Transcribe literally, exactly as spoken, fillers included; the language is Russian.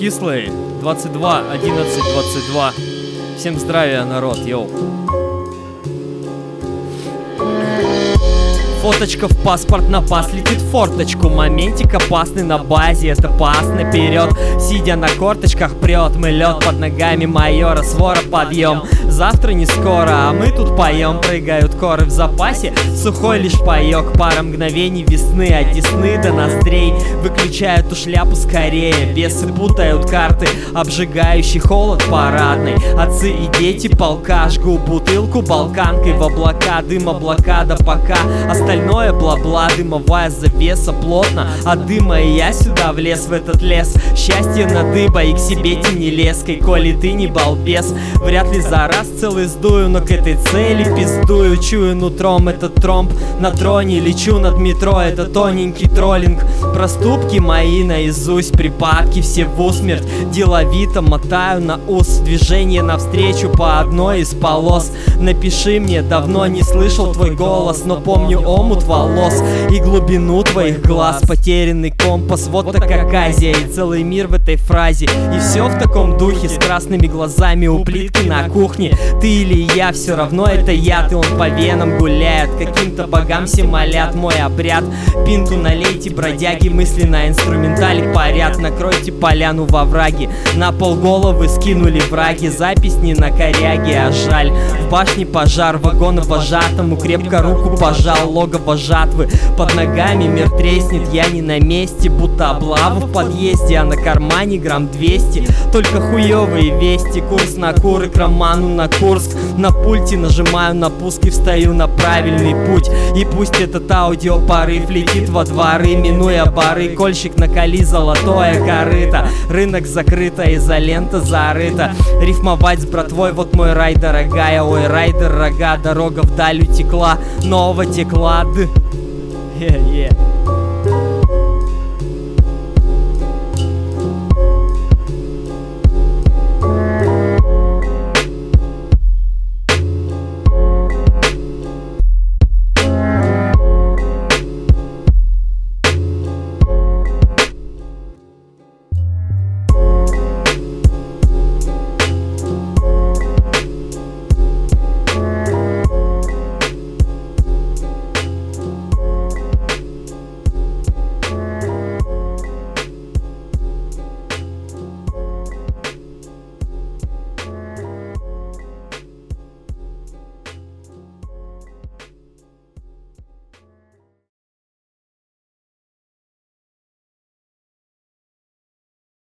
кислый. двадцать два, одиннадцать, двадцать два. Всем здравия, народ, йоу. Фоточка в паспорт, на пас летит форточку. Моментик опасный на базе, это пас наперед. Сидя на корточках прет, мы лед под ногами майора, свора подъем. Завтра не скоро, а мы тут поем. Прыгают коры в запасе, сухой лишь паёк. Пара мгновений весны, от десны до ноздрей. Выключай эту шляпу скорее, бесы путают карты. Обжигающий холод парадный. Отцы и дети полка, жгу бутылку балканкой в облака. Дым блокада пока, остальное бла-бла. Дымовая завеса плотно от дыма, и я сюда влез в этот лес. Счастье на дыба и к себе тяни леской. Коли ты не балбес, вряд ли за раз целый сдую, но к этой цели пиздую. Чую нутром этот тромб на троне, лечу над метро, это тоненький троллинг. Проступки мои наизусть, припадки все в усмерть. Деловито мотаю на ус, движение навстречу по одной из полос. Напиши мне, давно не слышал твой голос, но помню омут волос и глубину твоих глаз. Потерянный компас, вот так Азия и целый мир в этой фразе. И все в таком духе, с красными глазами у плитки на кухне. Ты или я, все равно это яд, и он по венам гуляет. Каким-то богам все молят мой обряд. Пинту налейте, бродяги, мысли на инструментале парят. Накройте поляну во враге, на полголовы скинули враги. Запись не на коряге, а жаль. В башне пожар, вагона вожатому крепко руку пожал. Логово жатвы под ногами, мир треснет, я не на месте. Будто облаву в подъезде, а на кармане грамм двести. Только хуёвые вести, курс на куры, к роману на Курск. На пульте нажимаю на пуск и встаю на правильный путь. И пусть этот аудиопорыв летит во дворы, минуя бары. Кольщик накали золотое корыто. Рынок закрыто, изолента зарыта. Рифмовать с братвой, вот мой рай, дорогая. Ой, райдер, рога, дорога вдаль утекла, нового текла. Yeah, yeah.